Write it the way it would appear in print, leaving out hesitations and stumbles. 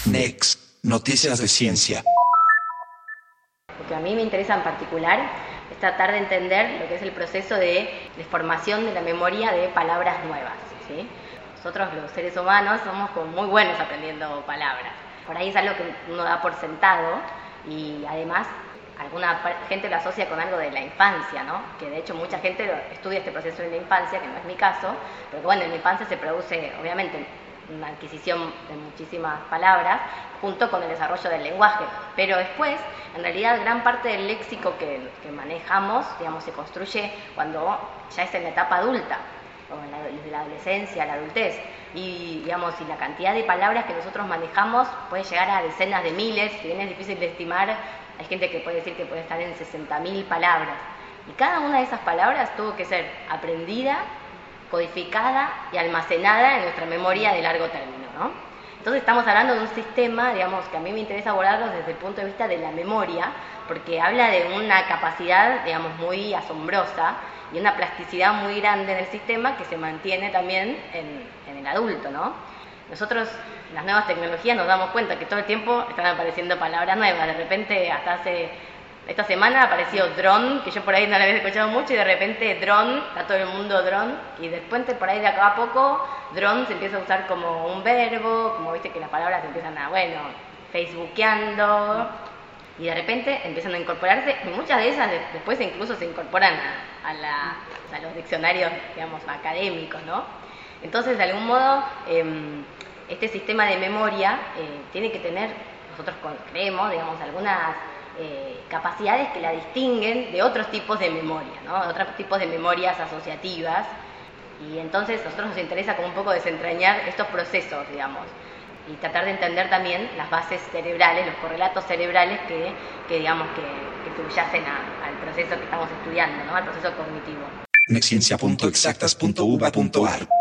Next, noticias de ciencia. Lo que a mí me interesa en particular es tratar de entender lo que es el proceso de formación de la memoria de palabras nuevas, ¿sí? Nosotros los seres humanos somos como muy buenos aprendiendo palabras. Por ahí es algo que uno da por sentado y además alguna gente lo asocia con algo de la infancia, ¿no? Que de hecho mucha gente estudia este proceso en la infancia, que no es mi caso, pero que bueno, en la infancia se produce obviamente una adquisición de muchísimas palabras junto con el desarrollo del lenguaje, pero después en realidad gran parte del léxico que manejamos, digamos, se construye cuando ya es en la etapa adulta o desde la adolescencia, la adultez, y digamos, y la cantidad de palabras que nosotros manejamos puede llegar a decenas de miles, si bien es difícil de estimar, hay gente que puede decir que puede estar en 60.000 palabras, y cada una de esas palabras tuvo que ser aprendida, codificada y almacenada en nuestra memoria de largo término, ¿no? Entonces estamos hablando de un sistema, digamos, que a mí me interesa abordarlo desde el punto de vista de la memoria, porque habla de una capacidad, digamos, muy asombrosa y una plasticidad muy grande en el sistema que se mantiene también en el adulto, ¿no? Nosotros, las nuevas tecnologías, nos damos cuenta que todo el tiempo están apareciendo palabras nuevas. De repente, esta semana apareció dron, que yo por ahí no la había escuchado mucho, y de repente dron, está todo el mundo dron, y después por ahí de acá a poco, dron se empieza a usar como un verbo, como viste que las palabras empiezan a, facebookeando, y de repente empiezan a incorporarse, y muchas de esas después incluso se incorporan a los diccionarios, digamos, académicos, ¿no? Entonces, de algún modo, este sistema de memoria tiene que tener, nosotros creemos, digamos, algunas capacidades que la distinguen de otros tipos de memoria, ¿no? De otros tipos de memorias asociativas, y entonces a nosotros nos interesa como un poco desentrañar estos procesos, digamos, y tratar de entender también las bases cerebrales, los correlatos cerebrales que digamos, que subyacen al proceso que estamos estudiando, ¿no? Al proceso cognitivo. Nexciencia.exactas.uva.ar